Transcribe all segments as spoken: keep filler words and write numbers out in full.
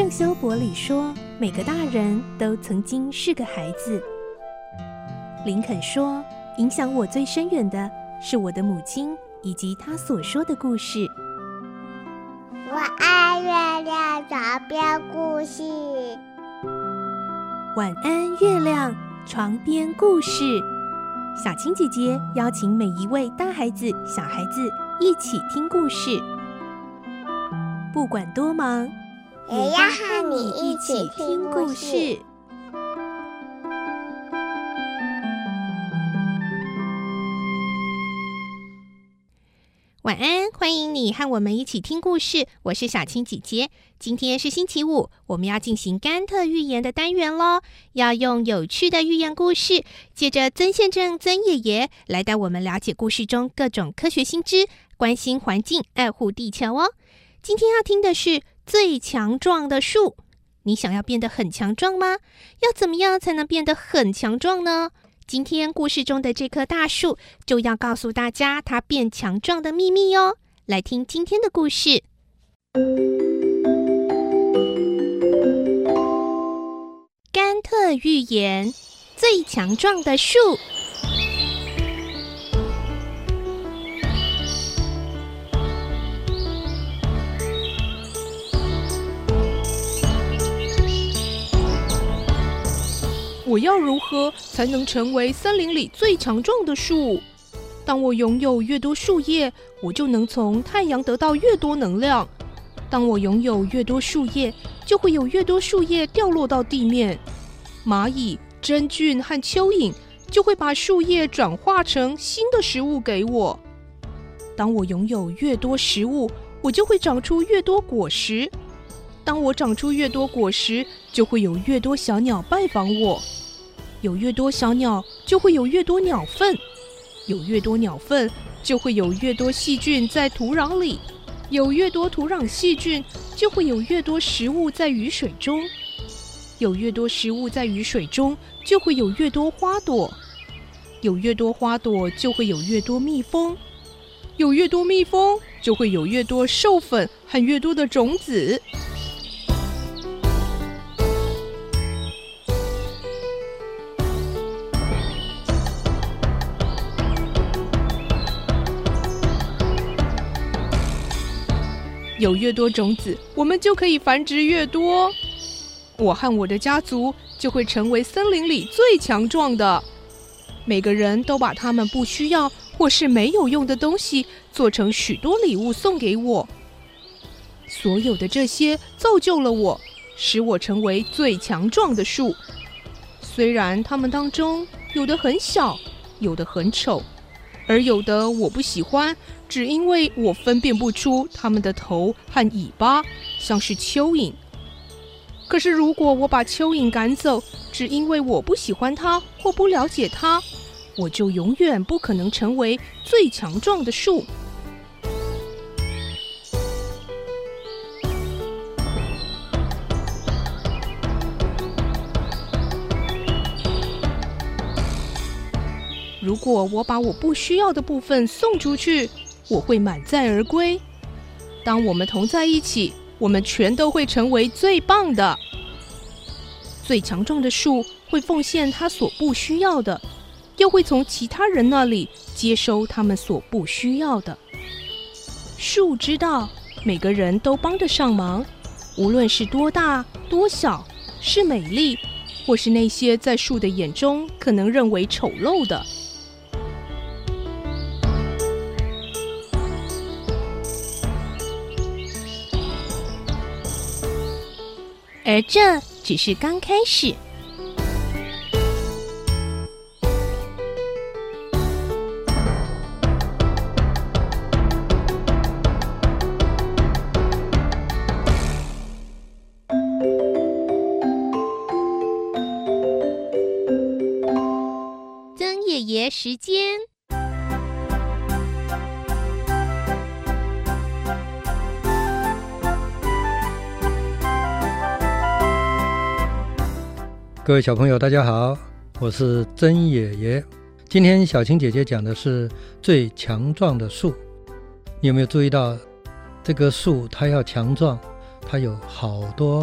圣修伯里说，每个大人都曾经是个孩子。林肯说，影响我最深远的是我的母亲以及她所说的故事。 我爱月亮床边故事。 晚安，月亮床边故事。小青姐姐邀请每一位大孩子、小孩子一起听故事，不管多忙， 也要和你一起听故事。 晚安，欢迎你和我们一起听故事，我是小青姐姐。今天是星期五，我们要进行甘特寓言的单元咯，要用有趣的寓言故事，借着曾宪正曾爷爷来带我们了解故事中各种科学新知，关心环境，爱护地球哦。今天要听的是最强壮的树。你想要变得很强壮吗？要怎么样才能变得很强壮呢？今天故事中的这棵大树就要告诉大家它变强壮的秘密哦。来听今天的故事。甘特寓言：最强壮的树。 我要如何才能成为森林里最强壮的树？当我拥有越多树叶，我就能从太阳得到越多能量。当我拥有越多树叶，就会有越多树叶掉落到地面。蚂蚁、真菌和蚯蚓就会把树叶转化成新的食物给我。当我拥有越多食物，我就会长出越多果实。当我长出越多果实，就会有越多小鸟拜访我。有越多小鸟，就会有越多鸟粪；有越多鸟粪，就会有越多细菌在土壤里；有越多土壤细菌，就会有越多食物在雨水中；有越多食物在雨水中，就会有越多花朵；有越多花朵，就会有越多蜜蜂；有越多蜜蜂，就会有越多授粉和越多的种子。有越多种子，我们就可以繁殖越多。我和我的家族就会成为森林里最强壮的。每个人都把他们不需要或是没有用的东西做成许多礼物送给我。所有的这些造就了我，使我成为最强壮的树。虽然它们当中有的很小，有的很丑，而有的我不喜欢，只因为我分辨不出它们的头和尾巴，像是蚯蚓。可是如果我把蚯蚓赶走，只因为我不喜欢它或不了解它，我就永远不可能成为最强壮的树。如果我把我不需要的部分送出去，我会满载而归。当我们同在一起，我们全都会成为最棒的。最强壮的树会奉献他所不需要的，又会从其他人那里接收他们所不需要的。树知道每个人都帮得上忙，无论是多大多小，是美丽，或是那些在树的眼中可能认为丑陋的。 而这只是刚开始。曾爷爷时间。 各位小朋友大家好，我是曾爷爷。今天小青姐姐讲的是最强壮的树。你有没有注意到这个树它要强壮，它有好多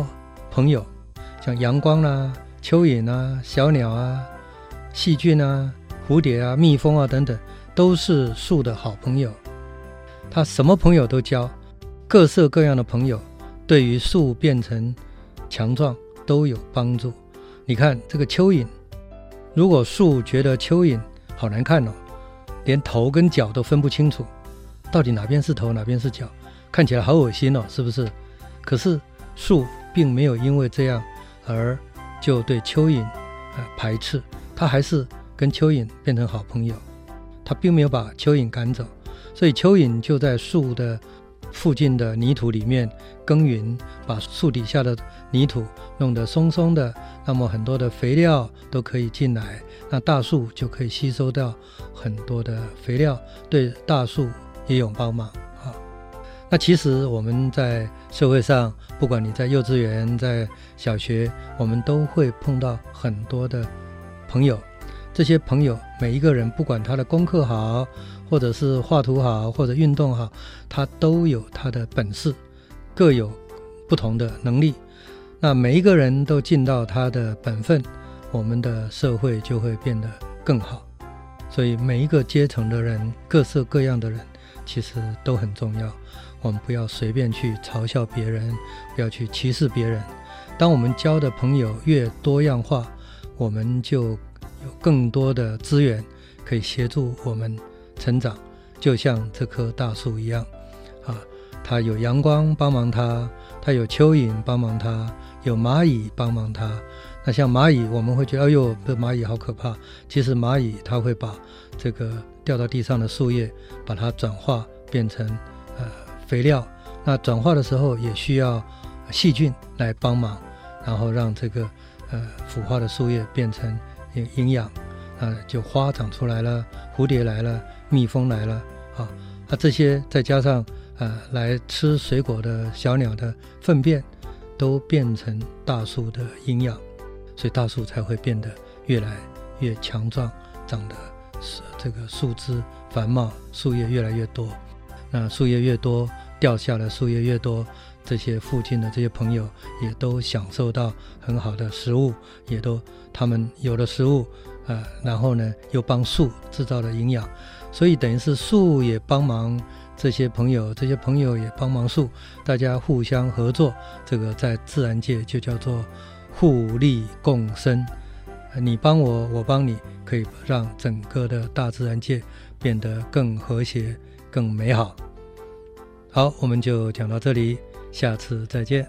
朋友，像阳光啊、蚯蚓啊、小鸟啊、细菌啊、蝴蝶啊、蜜蜂啊等等，都是树的好朋友。它什么朋友都交，各色各样的朋友对于树变成强壮都有帮助。你看这个蚯蚓，如果树觉得蚯蚓好难看哦，连头跟脚都分不清楚，到底哪边是头哪边是脚，看起来好恶心哦，是不是？可是树并没有因为这样而就对蚯蚓、呃、排斥，它还是跟蚯蚓变成好朋友，它并没有把蚯蚓赶走。所以蚯蚓就在树的附近的泥土里面耕耘，把树底下的泥土弄得松松的，那么很多的肥料都可以进来，那大树就可以吸收到很多的肥料，对大树也有帮忙啊。那其实我们在社会上，不管你在幼稚园、在小学，我们都会碰到很多的朋友。这些朋友每一个人，不管他的功课好，或者是画图好，或者运动好，他都有他的本事，各有不同的能力。那每一个人都尽到他的本分，我们的社会就会变得更好。所以每一个阶层的人，各色各样的人，其实都很重要。我们不要随便去嘲笑别人，不要去歧视别人。当我们交的朋友越多样化，我们就有更多的资源可以协助我们成长，就像这棵大树一样啊，它有阳光帮忙它，它有蚯蚓帮忙它，有蚂蚁帮忙它。那像蚂蚁，我们会觉得哎呦，这蚂蚁好可怕。其实蚂蚁它会把这个掉到地上的树叶，把它转化变成呃肥料。那转化的时候也需要细菌来帮忙，然后让这个呃腐化的树叶变成营养，啊，就花长出来了，蝴蝶来了，蜜蜂来了啊，那这些再加上呃来吃水果的小鸟的粪便，都变成大树的营养，所以大树才会变得越来越强壮，长得这个树枝繁茂，树叶越来越多。那树叶越多，掉下的树叶越多，这些附近的这些朋友也都享受到很好的食物，也都他们有了食物，呃，然后呢又帮树制造了营养，所以等于是树也帮忙这些朋友，这些朋友也帮忙树，大家互相合作，这个在自然界就叫做互利共生。你帮我，我帮你，可以让整个的大自然界变得更和谐、更美好。好，我们就讲到这里，下次再见。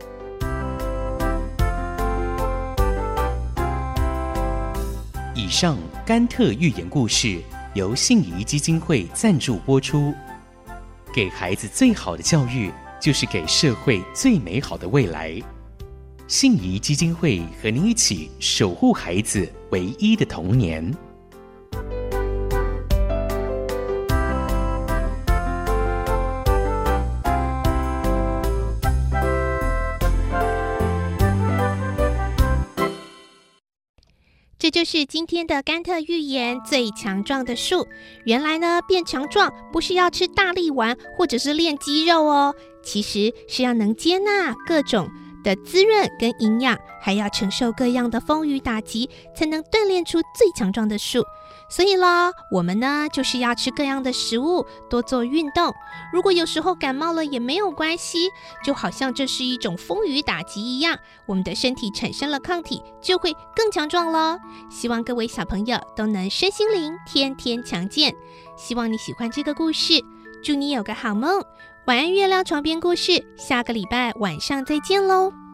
以上甘特寓言故事由信宜基金会赞助播出。给孩子最好的教育，就是给社会最美好的未来。信宜基金会和您一起守护孩子唯一的童年。 这就是今天的甘特寓言最强壮的树。原来呢，变强壮不是要吃大力丸或者是练肌肉哦，其实是要能接纳各种的滋润跟营养，还要承受各样的风雨打击，才能锻炼出最强壮的树。所以啦，我们呢就是要吃各样的食物，多做运动。如果有时候感冒了也没有关系，就好像这是一种风雨打击一样，我们的身体产生了抗体，就会更强壮咯。希望各位小朋友都能身心灵天天强健。希望你喜欢这个故事，祝你有个好梦。晚安月亮床边故事，下个礼拜晚上再见咯。